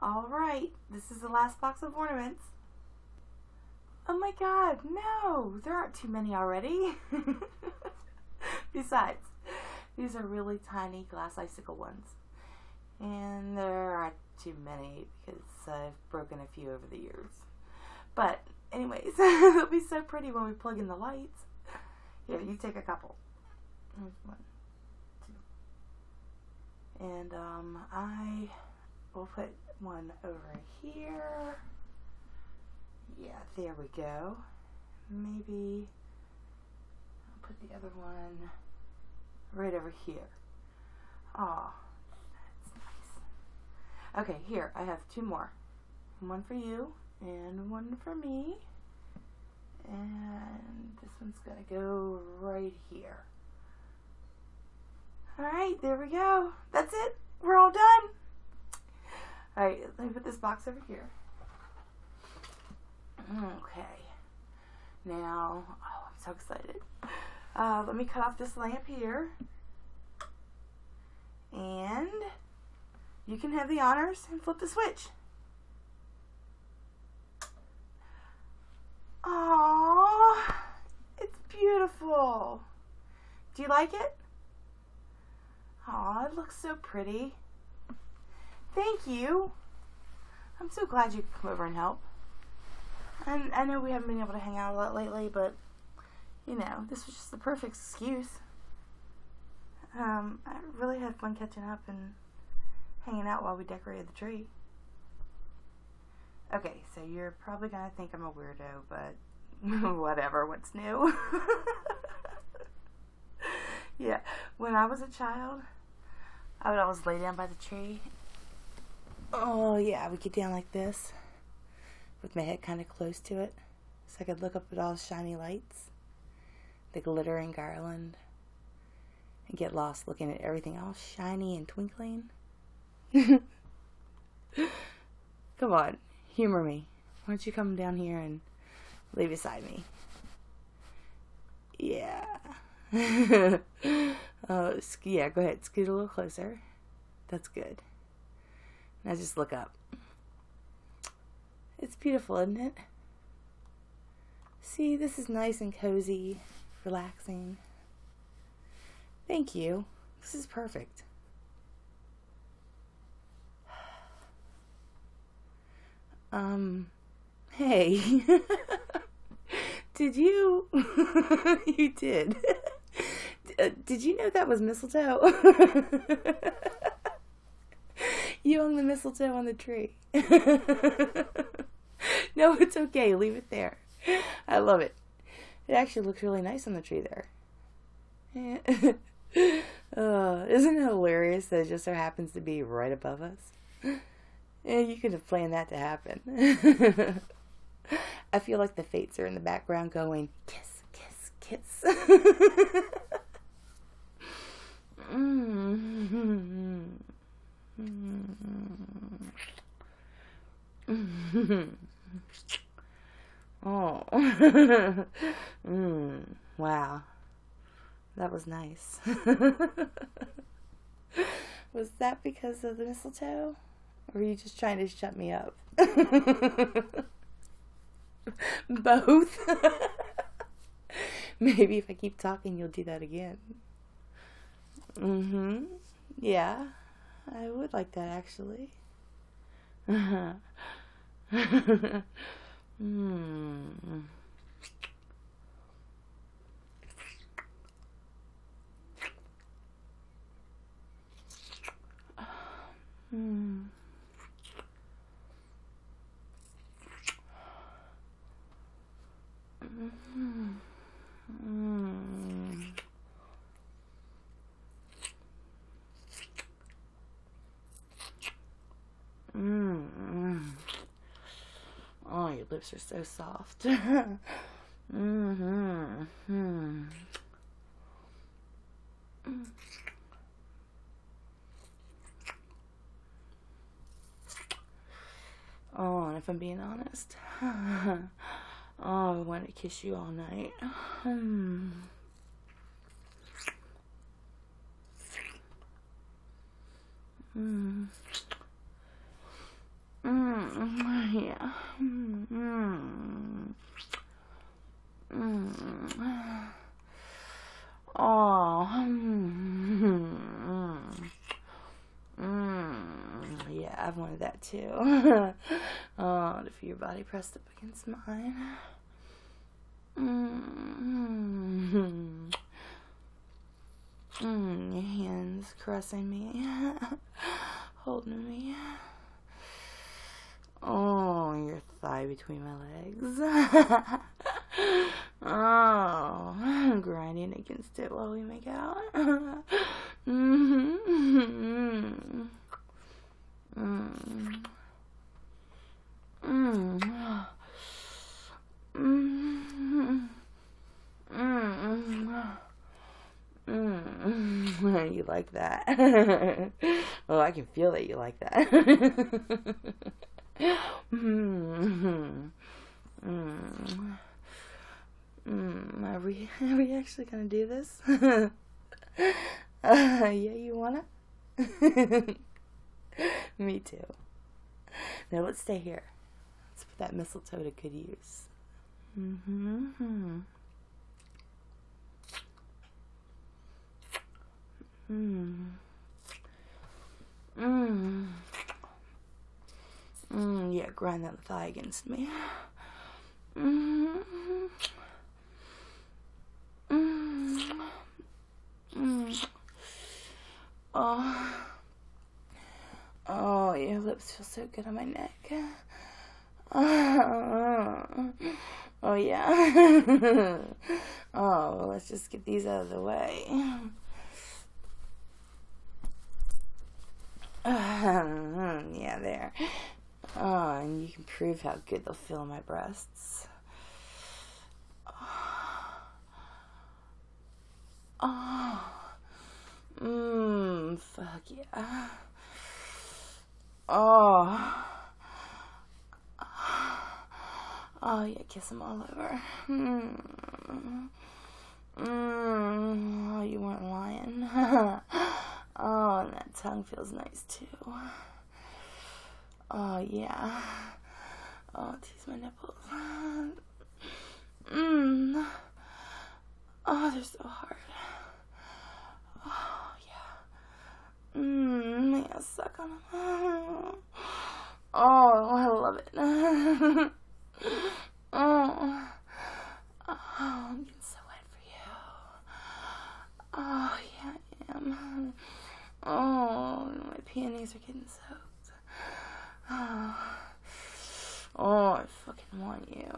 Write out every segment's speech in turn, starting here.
Alright, this is the last box of ornaments. Oh my god, no! There aren't too many already. Besides, these are really tiny glass icicle ones. And there aren't too many because I've broken a few over the years. But, anyways, it'll be so pretty when we plug in the lights. Here, you take a couple. Here's 1, 2. And, I will put one over here. Yeah, there we go. Maybe I'll put the other one right over here. Oh, that's nice. Okay, here, I have 2 more. One for you and one for me. And this one's gonna go right here. Alright, there we go. That's it. We're all done. Alright, let me put this box over here. Okay. Now, oh, I'm so excited. Let me cut off this lamp here. And you can have the honors and flip the switch. Aww, it's beautiful. Do you like it? Aw, it looks so pretty. Thank you. I'm so glad you could come over and help. And I know we haven't been able to hang out a lot lately, but, you know, this was just the perfect excuse. I really had fun catching up and hanging out while we decorated the tree. Okay, so you're probably going to think I'm a weirdo, but whatever, what's new? Yeah, when I was a child, I would always lay down by the tree. Oh, yeah, I would get down like this, with my head kind of close to it, so I could look up at all the shiny lights, the glittering garland, and get lost looking at everything all shiny and twinkling. Come on, humor me. Why don't you come down here and lay beside me? Yeah. Yeah, go ahead, scoot a little closer. That's good. Now just look up. It's beautiful, isn't it? See, this is nice and cozy, relaxing. Thank you. This is perfect. Hey. Did you? You did. Did you know that was mistletoe? You hung the mistletoe on the tree. No, it's okay. Leave it there. I love it. It actually looks really nice on the tree there. Isn't it hilarious that it just so happens to be right above us? Yeah, you could have planned that to happen. I feel like the fates are in the background going, kiss, kiss, kiss. Oh. Wow. That was nice. Was that because of the mistletoe? Or were you just trying to shut me up? Both. Maybe if I keep talking, you'll do that again. Yeah, I would like that actually. Oh, your lips are so soft. Oh, and if I'm being honest, oh, I want to kiss you all night. I've wanted that too. Oh, to feel your body pressed up against mine. Your hands caressing me, holding me. Oh, your thigh between my legs. Oh, grinding against it while we make out. You like that? Oh, I can feel that you like that. Are we actually gonna do this? Yeah, you wanna? Me too. Now let's stay here. Let's put that mistletoe to good use. Yeah, grind that thigh against me. Oh, your lips feel so good on my neck. Oh, yeah. Oh, well, let's just get these out of the way. Yeah, there. Oh, and you can prove how good they'll feel in my breasts. Fuck yeah. Oh, yeah, kiss them all over. Oh, you weren't lying. Oh, and that tongue feels nice too. Oh, yeah. Oh, tease my nipples. Oh, they're so hard. Oh, yeah. Yeah, suck on them. Oh, I love it. Oh, I'm getting so wet for you. Oh, yeah, I am. Oh, my panties are getting soaked. Oh, I fucking want you.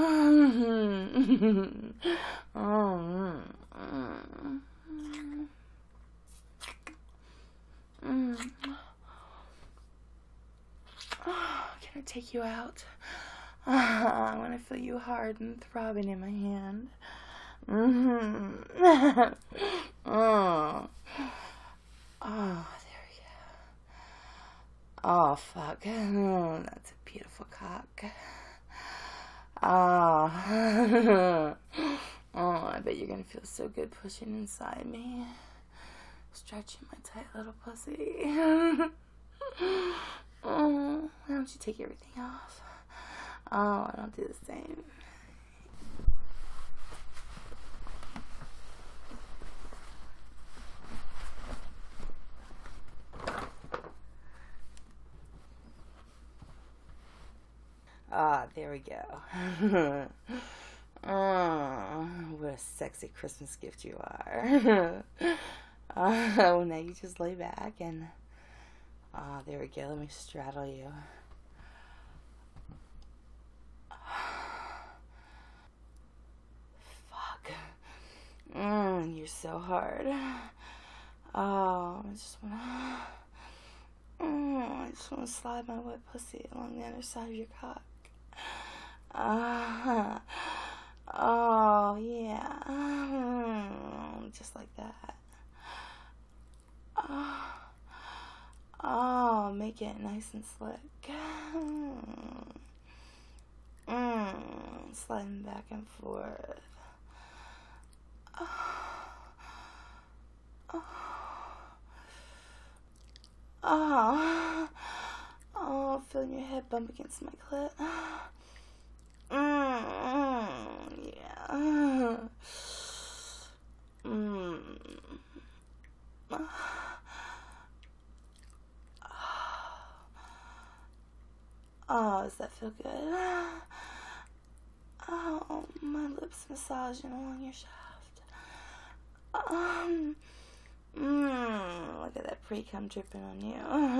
Can I take you out? I want to feel you hard and throbbing in my hand. Oh, there we go. Oh, fuck. That's a beautiful cock. Oh, I bet you're gonna feel so good pushing inside me. Stretching my tight little pussy. Oh, why don't you take everything off? Oh, I don't do the same. Ah, there we go. Oh, what a sexy Christmas gift you are. Oh, now you just lay back and... Ah, there we go. Let me straddle you. Fuck. You're so hard. Oh, I just wanna slide my wet pussy along the other side of your cock. Oh, yeah. Just like that. Oh, make it nice and slick. Sliding back and forth. Oh, feeling your head bump against my clit. Yeah. Oh, does that feel good? Oh, my lips massaging along your shaft. Look at that pre-cum dripping on you.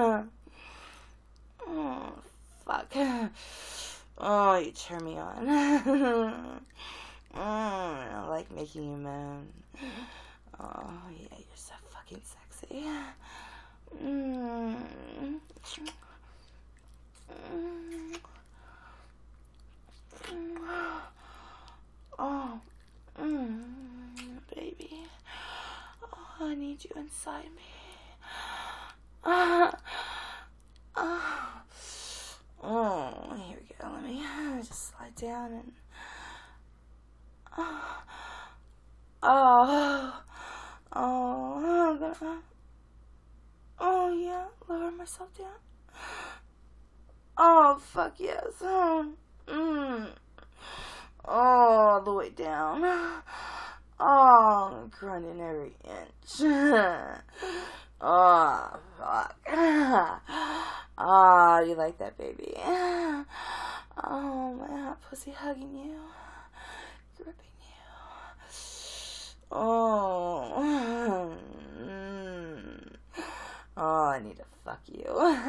Oh, fuck. Oh, you turn me on. I like making you moan. Oh, yeah, you're so fucking sexy. Oh, baby. Oh, I need you inside me. Oh, here we go. Let me just slide down and. I'm gonna. Oh, yeah, lower myself down. Oh, fuck yes. All the way down. Oh, grinding every inch. Oh, fuck. Oh, you like that, baby? Oh, my hot pussy hugging you. Gripping you. Oh. Oh, I need to fuck you.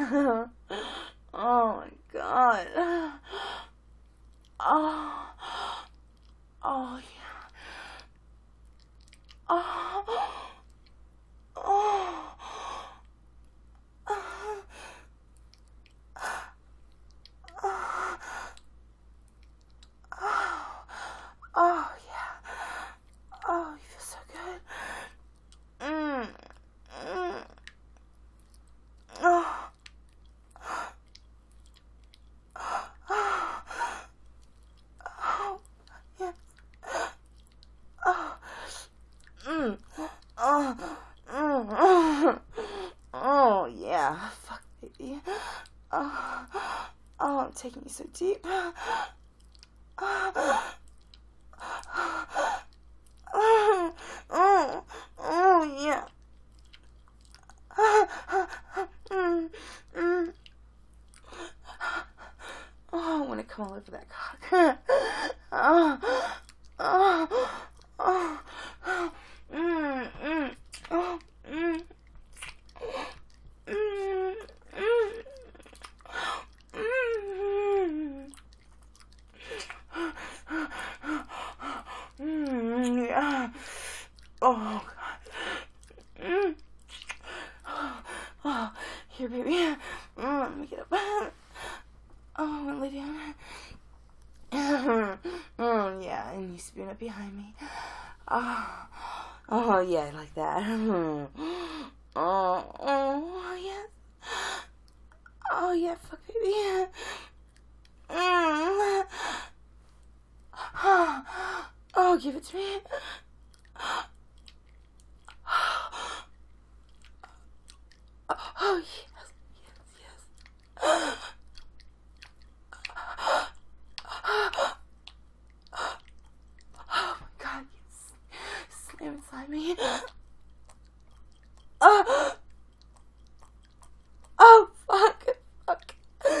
Oh, my God. Oh. Oh, yeah. Oh. Oh. Oh, yeah. Oh, you feel so good. Oh. Oh, yes. Oh, yeah. Fuck, baby. Oh, I'm taking you so deep. Oh, yeah. Oh, I want to come all over that cock. Yeah. Oh, God. Oh, here, baby. Let me get up. Oh, I'm gonna lay down. Oh, yeah, and you spoon up behind me. Oh, yeah, like that. Oh, yeah. Oh, yeah, fuck, baby. Oh, give it to me. Oh, yes, yes, yes. Oh, my God, yes. Slam inside me. Oh, fuck. Fuck.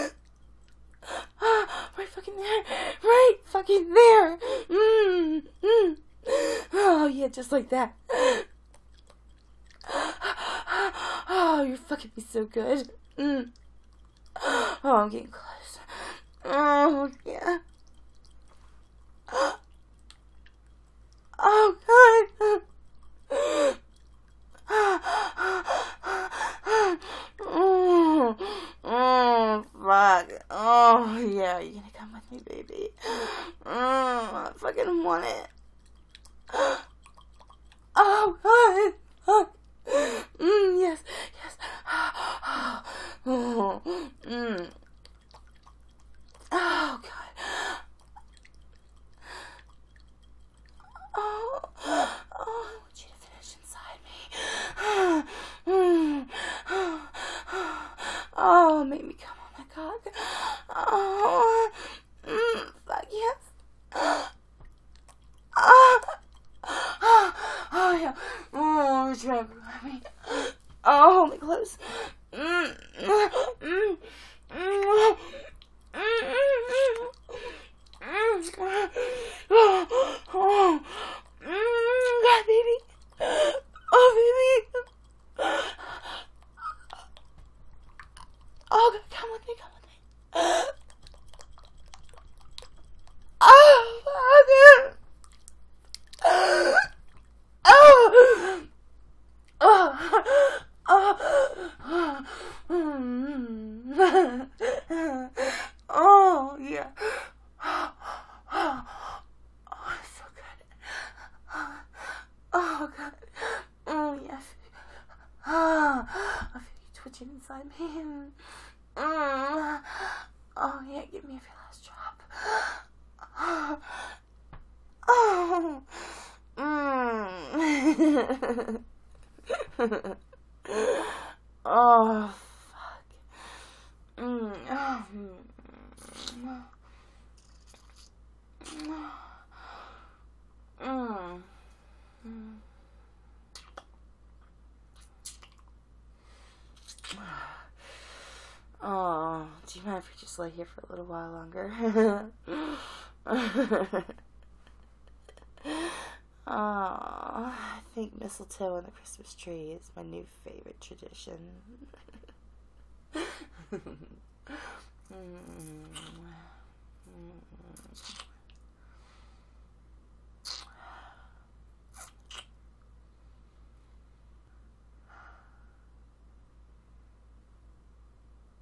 Right fucking there. Right fucking there. Oh, yeah, just like that. Oh, you're fucking me so good. Oh, I'm getting close. Oh, yeah. Oh, God. Oh, fuck. Oh, yeah, you gonna come with me, baby? I fucking want it. Oh, God. Oh. Yes, yes. Oh, oh, God. Oh, I want you to finish inside me. Oh, make me come on my cock. Oh, fuck yes. Oh, yeah. Oh, you're trying to grab me. Oh, hold me close. Oh, come with me, come with me. Oh, Father. Oh. Oh, yeah. Oh, it's so good. Oh, God. Oh, yes. I feel you twitching inside me. Oh, yeah, give me your last drop. Oh. Oh, fuck. Oh, do you mind if we just lay here for a little while longer? Oh, I think mistletoe on the Christmas tree is my new favorite tradition.